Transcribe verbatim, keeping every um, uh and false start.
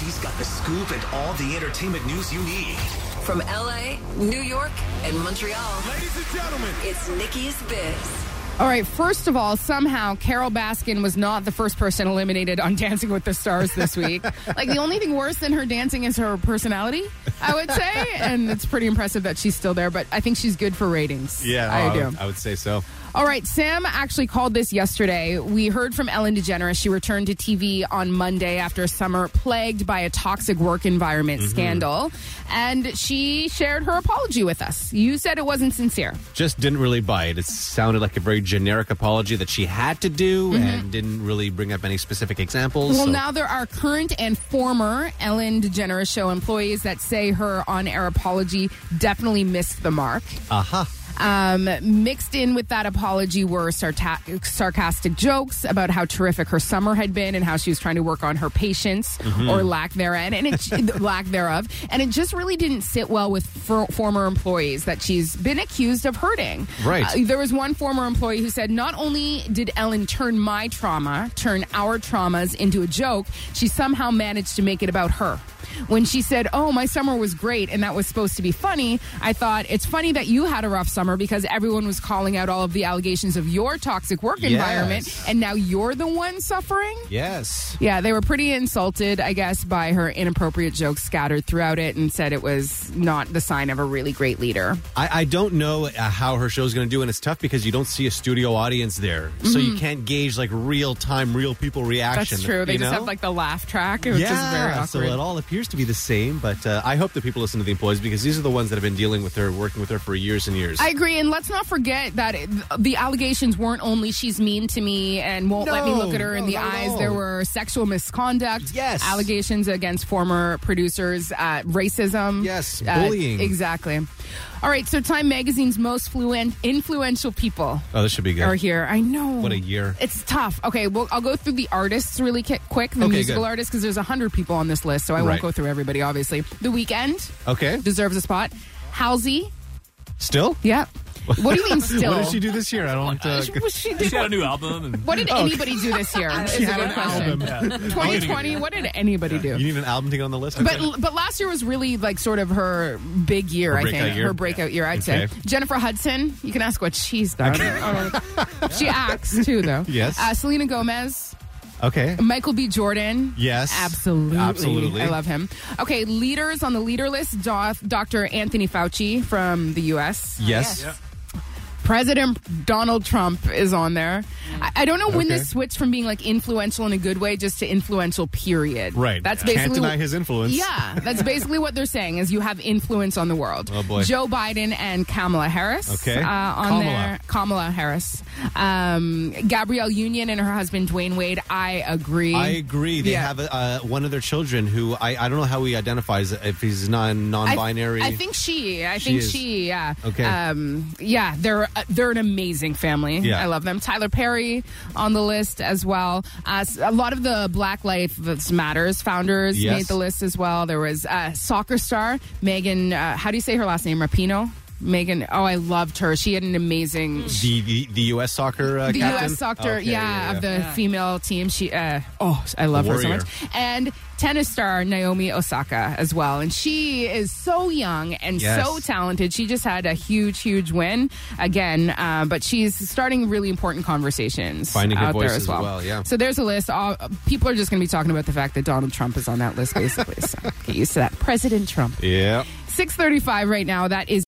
She's got the scoop and all the entertainment news you need. From L A, New York, and Montreal. Ladies and gentlemen, it's Nikki's Biz. All right, first of all, somehow Carol Baskin was not the first person eliminated on Dancing with the Stars this week. Like, the only thing worse than her dancing is her personality, I would say. And it's pretty impressive that she's still there, but I think she's good for ratings. Yeah, I uh, do. I would say so. All right, Sam actually called this yesterday. We heard from Ellen DeGeneres. She returned to T V on Monday after a summer plagued by a toxic work environment mm-hmm. scandal. And she shared her apology with us. You said it wasn't sincere. Just didn't really buy it. It sounded like a very generic apology that she had to do mm-hmm. and didn't really bring up any specific examples. Well, so. now there are current and former Ellen DeGeneres Show employees that say her on-air apology definitely missed the mark. Aha. Uh-huh. Um, mixed in with that apology were sarta- sarcastic jokes about how terrific her summer had been and how she was trying to work on her patience mm-hmm. or lack thereof, and it lack thereof, and it just really didn't sit well with for- former employees that she's been accused of hurting. Right. Uh, there was one former employee who said, "Not only did Ellen turn my trauma, turn our traumas into a joke, she somehow managed to make it about her." When she said, "Oh, my summer was great," and that was supposed to be funny, I thought, it's funny that you had a rough summer because everyone was calling out all of the allegations of your toxic work yes. environment, and now you're the one suffering? Yes. Yeah, they were pretty insulted, I guess, by her inappropriate jokes scattered throughout it and said it was not the sign of a really great leader. I, I don't know uh, how her show's going to do, and it's tough because you don't see a studio audience there. Mm-hmm. So you can't gauge, like, real-time, real people reaction. That's true. They you just know? have, like, the laugh track, which yeah, is very awkward. So it all appears to be the same, but uh, I hope that people listen to the employees because these are the ones that have been dealing with her, working with her for years and years. I agree, and let's not forget that it, the allegations weren't only she's mean to me and won't no, let me look at her no, in the no, eyes. no. There were sexual misconduct, yes, allegations against former producers, uh, racism, yes, uh, bullying, exactly. All right, so Time Magazine's most fluent, influential people oh, this should be good. are here. I know. What a year. It's tough. Okay, well, I'll go through the artists really ki- quick, the okay, musical good. artists, because there's one hundred people on this list, so I right. won't go through everybody, obviously. The Weeknd okay. deserves a spot. Halsey. Still? Yeah. What do you mean still? What did she do this year? I don't want to... She, she, did, she had a new album. And what did anybody do this year? She had an question. album. Yeah. twenty twenty, what did anybody do? You need an album to get on the list? Okay. But but last year was really like sort of her big year, her I think. Year? Her breakout year, I'd okay. say. Jennifer Hudson, you can ask what she's done. She acts too, though. Yes. Uh, Selena Gomez. Okay. Michael B. Jordan. Yes. Absolutely. Absolutely. I love him. Okay, leaders on the leader list, Doctor Anthony Fauci from the U S. Yes. Yeah. President Donald Trump is on there. I, I don't know when okay. this switched from being like influential in a good way just to influential, period. Right. That's Can't basically deny what, his influence. Yeah, that's basically what they're saying is you have influence on the world. Oh, boy. Joe Biden and Kamala Harris. Okay. Uh, on Kamala. there. Kamala Harris. Um, Gabrielle Union and her husband Dwayne Wade. I agree. I agree. They Yeah. have uh, one of their children who I, I don't know how he identifies if he's non non-binary. I, I think she. I She think is. she. Yeah. Okay. Um, yeah, they're uh, they're an amazing family. Yeah. I love them. Tyler Perry on the list as well. Uh, a lot of the Black Lives Matters founders Yes. made the list as well. There was uh, soccer star Megan. Uh, how do you say her last name? Rapinoe. Megan, oh, I loved her. She had an amazing. The the, the U S soccer uh, the captain? U S soccer, Okay, yeah, yeah, of the yeah. female team. She, uh, oh, I love The her so warrior. much. And tennis star Naomi Osaka as well. And she is so young and Yes. so talented. She just had a huge, huge win again. Uh, but she's starting really important conversations Finding her out voice there as as well. well, yeah. So there's a list. All, people are just going to be talking about the fact that Donald Trump is on that list, basically. So get used to that. President Trump. Yeah. six thirty-five right now. That is